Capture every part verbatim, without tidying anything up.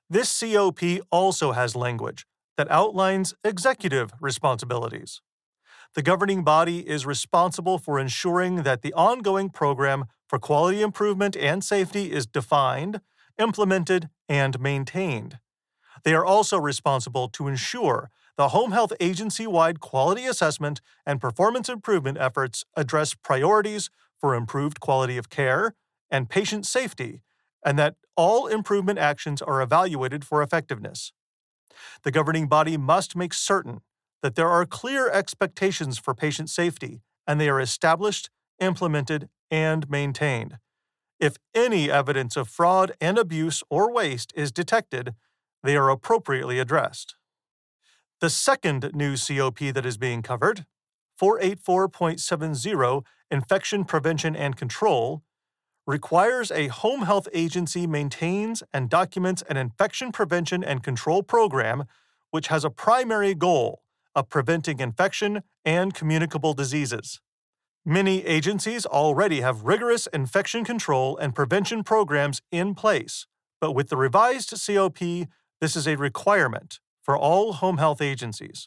This C O P also has language that outlines executive responsibilities. The governing body is responsible for ensuring that the ongoing program for quality improvement and safety is defined, implemented, and maintained. They are also responsible to ensure the Home Health Agency-wide quality assessment and performance improvement efforts address priorities for improved quality of care and patient safety, and that all improvement actions are evaluated for effectiveness. The governing body must make certain that there are clear expectations for patient safety and they are established, implemented, and maintained. If any evidence of fraud and abuse or waste is detected, they are appropriately addressed. The second new C O P that is being covered, four eighty-four point seventy, Infection Prevention and Control, requires a home health agency maintains and documents an infection prevention and control program which has a primary goal of preventing infection and communicable diseases. Many agencies already have rigorous infection control and prevention programs in place, but with the revised C O P, this is a requirement for all home health agencies.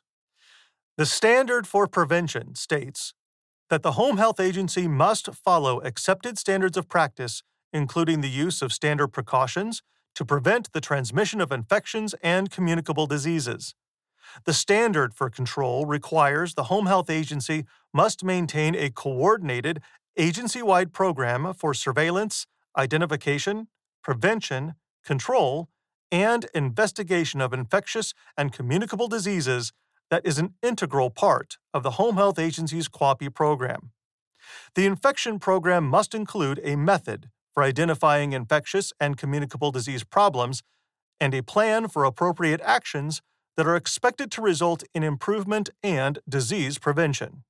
The standard for prevention states that the home health agency must follow accepted standards of practice, including the use of standard precautions to prevent the transmission of infections and communicable diseases. The standard for control requires the home health agency must maintain a coordinated, agency-wide program for surveillance, identification, prevention, control, and investigation of infectious and communicable diseases that is an integral part of the home health agency's Q A P I program. The infection program must include a method for identifying infectious and communicable disease problems and a plan for appropriate actions that are expected to result in improvement and disease prevention.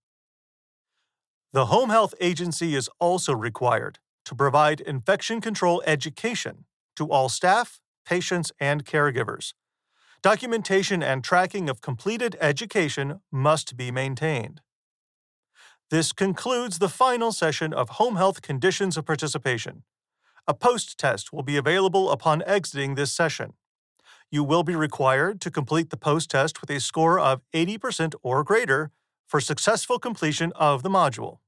The home health agency is also required to provide infection control education to all staff, patients, and caregivers. Documentation and tracking of completed education must be maintained. This concludes the final session of Home Health Conditions of Participation. A post-test will be available upon exiting this session. You will be required to complete the post-test with a score of eighty percent or greater for successful completion of the module.